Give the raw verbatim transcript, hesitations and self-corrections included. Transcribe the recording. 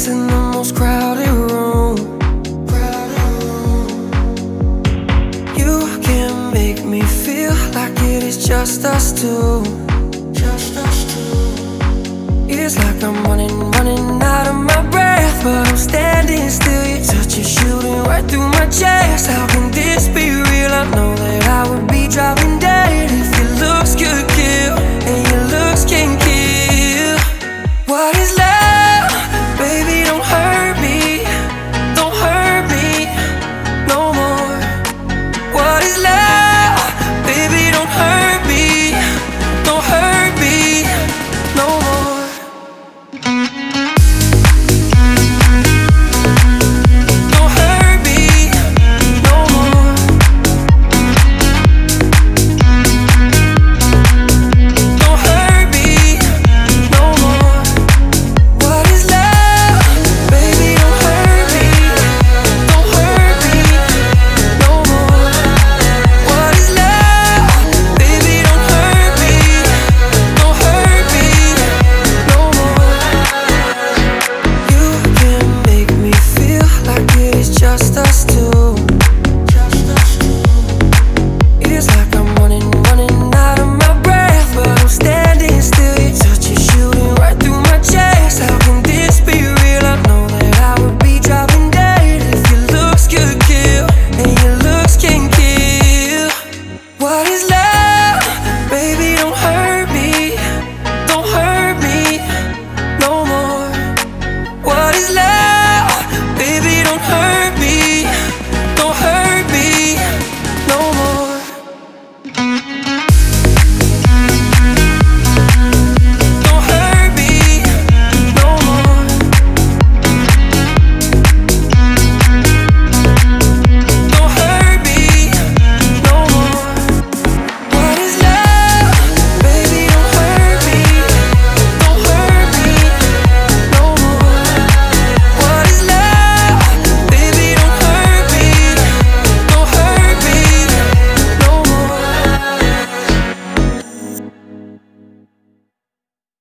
face in the most crowded room. You can make me feel like it is just us two. It's like I'm running, running out of my breath, but I'm standing still. Your touch is shooting right through my chest.